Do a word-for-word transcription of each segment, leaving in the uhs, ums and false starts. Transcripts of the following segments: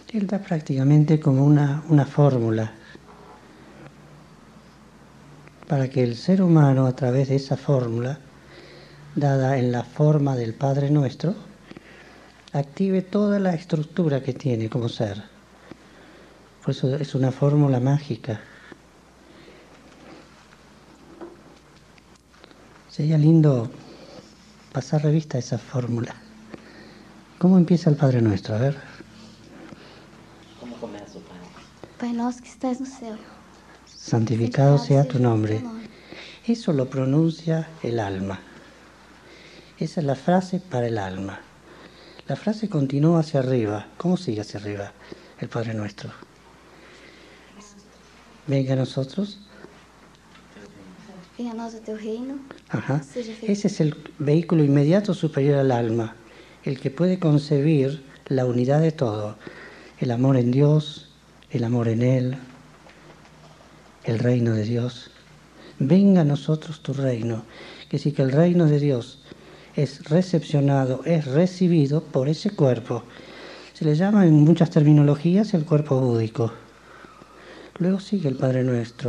Él da prácticamente como una, una fórmula para que el ser humano, a través de esa fórmula, dada en la forma del Padre Nuestro, active toda la estructura que tiene como ser. Por eso es una fórmula mágica. Sería lindo pasar revista a esa fórmula. ¿Cómo empieza el Padre Nuestro? A ver. ¿Cómo comienza, Pai? Pai nosso que estás no céu. Santificado sea tu seja nombre. teu nome. Eso lo pronuncia el alma. Esa es la frase para el alma. La frase continúa hacia arriba. ¿Cómo sigue hacia arriba el Padre Nuestro? Venga a nosotros. Venha a nós o teu reino. Ajá. Seja feito. Ese es el vehículo inmediato superior al alma, el que puede concebir la unidad de todo, el amor en Dios, el amor en Él, el reino de Dios. Venga a nosotros tu reino, que sí que el reino de Dios es recepcionado, es recibido por ese cuerpo. Se le llama en muchas terminologías el cuerpo búdico. Luego sigue el Padre Nuestro.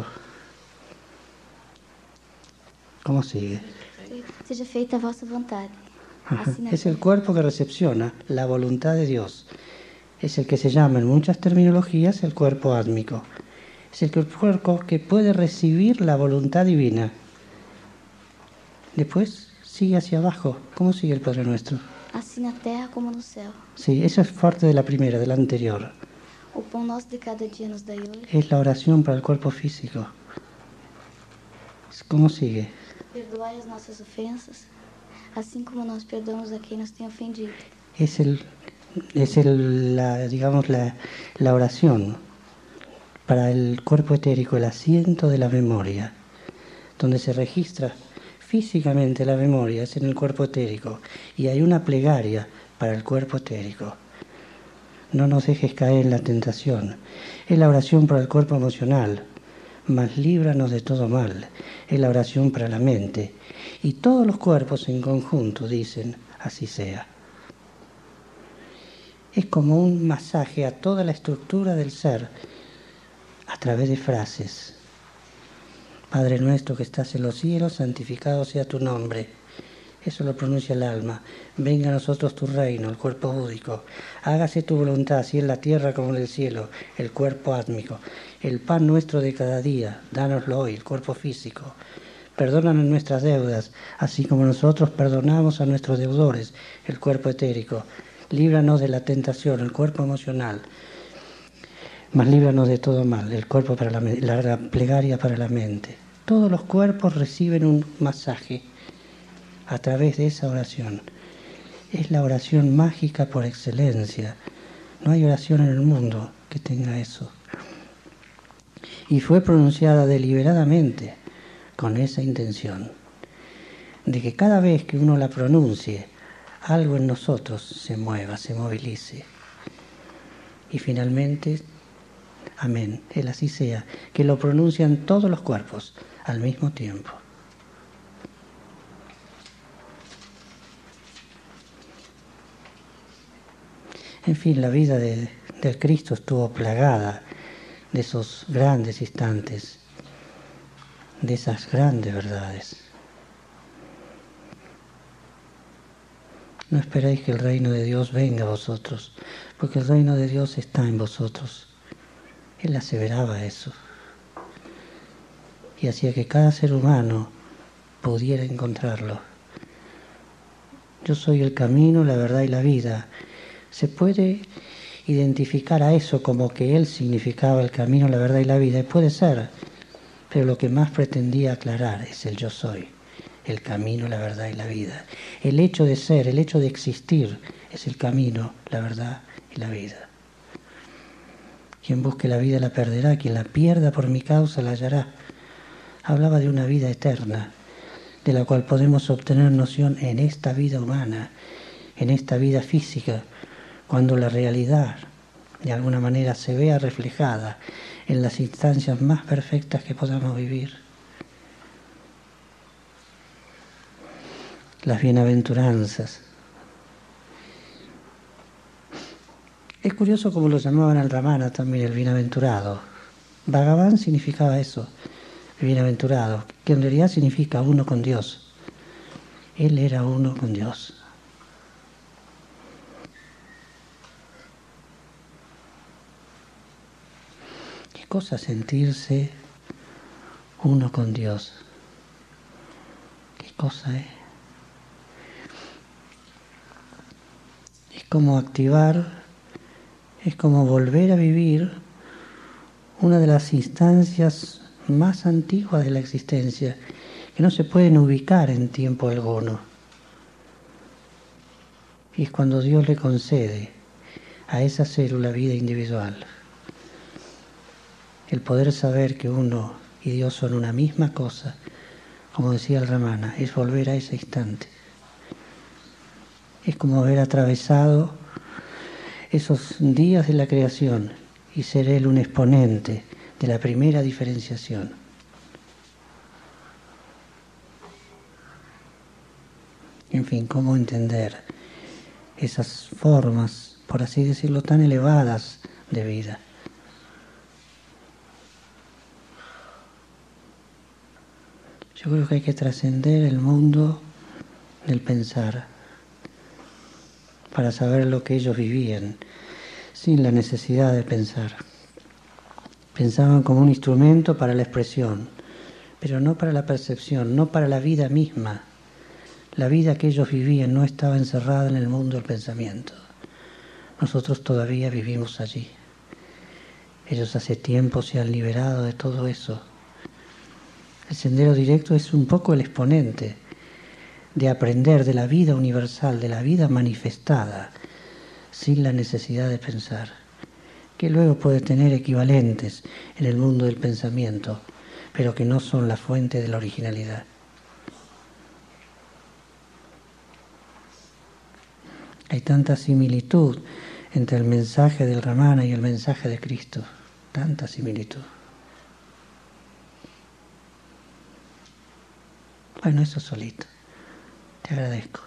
¿Cómo sigue? Seja feita a vossa vontade. Ajá. Assim na Es el terra. cuerpo que recepciona la voluntad de Dios. Es el que se llama en muchas terminologías el cuerpo átmico. Es el cuerpo que puede recibir la voluntad divina. Después sigue hacia abajo. ¿Cómo sigue el Padre Nuestro? Assim na terra como no céu. Sí, eso es parte de la primera, de la anterior. O pão nosso de cada dia nos dai hoje. Es la oración para el cuerpo físico. ¿Cómo sigue? Perdoai as nossas ofensas, assim como nós perdoamos a quem nos tem ofendido. Es el, es el, la, digamos, la, la oración para el cuerpo etérico, el asiento de la memoria, donde se registra físicamente la memoria, es en el cuerpo etérico, y hay una plegaria para el cuerpo etérico. No nos dejes caer en la tentación. Es la oración para el cuerpo emocional, mas líbranos de todo mal. Es la oración para la mente. Y todos los cuerpos en conjunto dicen, así sea. Es como un masaje a toda la estructura del ser a través de frases. Padre nuestro que estás en los cielos, santificado sea tu nombre. Eso lo pronuncia el alma. Venga a nosotros tu reino, el cuerpo búdico. Hágase tu voluntad, así en la tierra como en el cielo, el cuerpo átmico. El pan nuestro de cada día, dánoslo hoy, el cuerpo físico. Perdónanos nuestras deudas, así como nosotros perdonamos a nuestros deudores, el cuerpo etérico. Líbranos de la tentación, el cuerpo emocional. Mas líbranos de todo mal, el cuerpo para la, la plegaria para la mente. Todos los cuerpos reciben un masaje a través de esa oración. Es la oración mágica por excelencia. No hay oración en el mundo que tenga eso. Y fue pronunciada deliberadamente con esa intención de que cada vez que uno la pronuncie, algo en nosotros se mueva, se movilice. Y finalmente, amén, el así sea, que lo pronuncian todos los cuerpos al mismo tiempo. En fin, la vida de, del Cristo estuvo plagada de esos grandes instantes, de esas grandes verdades. No esperéis que el reino de Dios venga a vosotros, porque el reino de Dios está en vosotros. Él aseveraba eso. Y hacía que cada ser humano pudiera encontrarlo. Yo soy el camino, la verdad y la vida. Se puede identificar a eso como que Él significaba el camino, la verdad y la vida, y puede ser, pero lo que más pretendía aclarar es el yo soy, el camino, la verdad y la vida. El hecho de ser, el hecho de existir es el camino, la verdad y la vida. Quien busque la vida la perderá, quien la pierda por mi causa la hallará. Hablaba de una vida eterna, de la cual podemos obtener noción en esta vida humana, en esta vida física, cuando la realidad de alguna manera se vea reflejada en las instancias más perfectas que podamos vivir. Las bienaventuranzas. Es curioso como lo llamaban al Ramana también, el bienaventurado. Bhagavan significaba eso, el bienaventurado, que en realidad significa uno con Dios. Él era uno con Dios. Qué cosa sentirse uno con Dios. Qué cosa es. Es como activar, es como volver a vivir una de las instancias más antiguas de la existencia, que no se pueden ubicar en tiempo alguno. Y es cuando Dios le concede a esa célula vida individual el poder saber que uno y Dios son una misma cosa, como decía el Ramana, es volver a ese instante. Es como haber atravesado esos días de la creación y ser él un exponente de la primera diferenciación. En fin, cómo entender esas formas, por así decirlo, tan elevadas de vida. Yo creo que hay que trascender el mundo del pensar para saber lo que ellos vivían, sin la necesidad de pensar. Pensaban como un instrumento para la expresión, pero no para la percepción, no para la vida misma. La vida que ellos vivían no estaba encerrada en el mundo del pensamiento. Nosotros todavía vivimos allí. Ellos hace tiempo se han liberado de todo eso. El sendero directo es un poco el exponente de aprender de la vida universal, de la vida manifestada, sin la necesidad de pensar, que luego puede tener equivalentes en el mundo del pensamiento, pero que no son la fuente de la originalidad. Hay tanta similitud entre el mensaje del Ramana y el mensaje de Cristo, tanta similitud. Bueno, eso solito. Te agradezco.